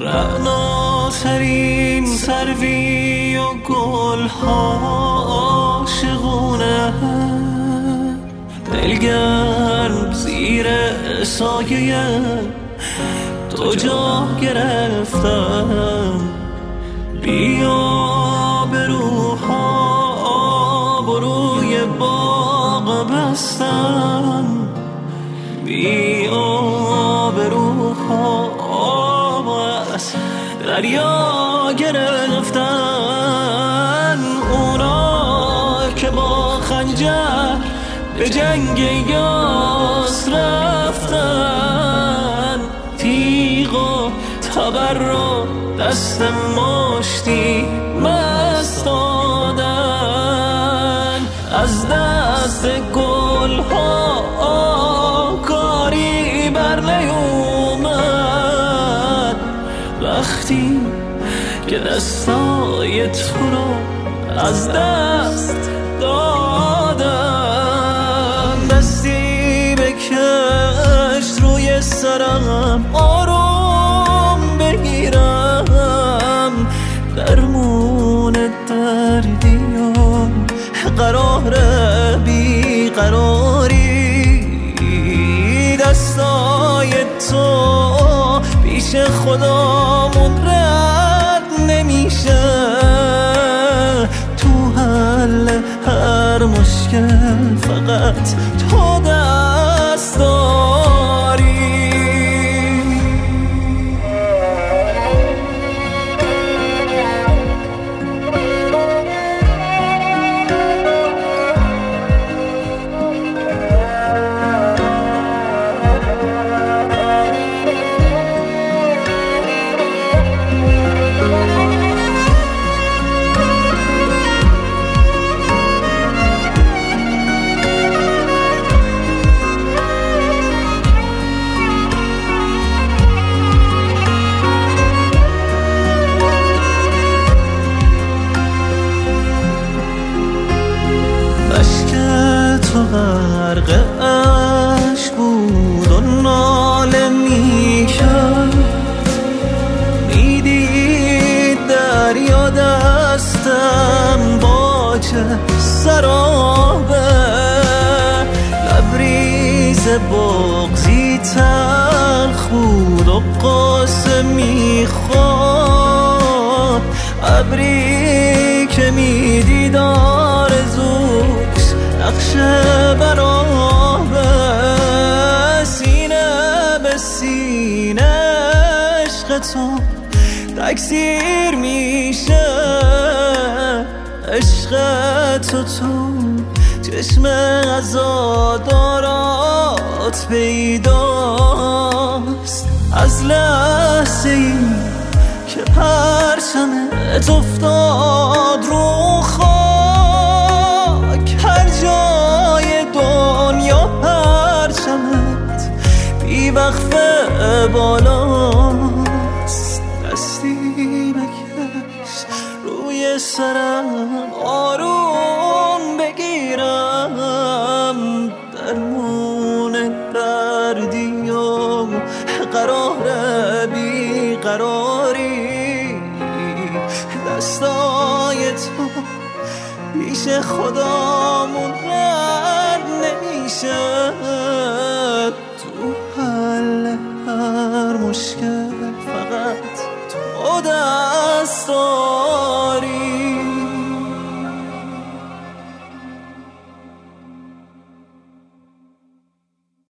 رعناترین سروی و گلها عاشقونه، دلگرم زیر سایه تو جا گرفتم، بیا به روحا آبروی باغ بستن، بیا به روحا آب از دریا گرفتن. اونا که با خنجر به جنگ یاس رفتن، تیغ و تبر رو دست مشتی مست دادن. از دست گل ها کاری بر نیومد، وقتی که دستای تو رو از دست دادن. دستی بکش روی سرم آروم بگیرم، درمون دردی و قرار بی قراری. دستای تو پیش خدامون رد نمیشه، تو حل هر مشکل فقط تو دست داری. تو غرق عشق بود و ناله میکرد، میدید دریا دستم با چه سرابه. لبریز بغضی تلخ بود و قصه میخواد، ابری که میدید آرزوش نقشه برابه. سینه به سینه عشق تو تکثیر میشه، عشق تو چشم عزادارات پیداست. از لحظه ای که پرچمت افتاد رو خاک، هر جای دنیا پرچمت بی وقفه بالاست. دستی بکش روی سرم آروم بگیرم، درمون دردی و قرار بی قراری. دستای تو پیش خدامون رد نمیشه، تو حل هر مشکل فقط تو دست